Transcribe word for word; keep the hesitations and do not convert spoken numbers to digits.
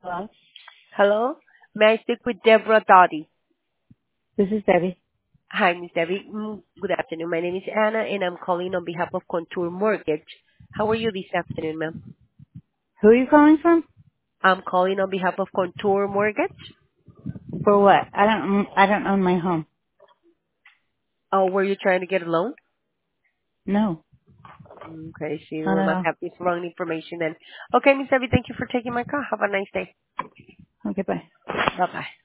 Hello, Hello. May I speak with Deborah Dottie? this is Debbie. Hi, Miss Debbie. Mm, Good afternoon. My name is Anna, and I'm calling on behalf of Contour Mortgage. How are you this afternoon, ma'am? Who are you calling from? I'm calling on behalf of Contour Mortgage. For what? I don't. own- I don't own my home. Oh, were you trying to get a loan? No, Okay, so not you at must all. have this wrong information then. Okay, Miss Debbie, thank you for taking my call. Have a nice day. Okay, bye. Bye-bye.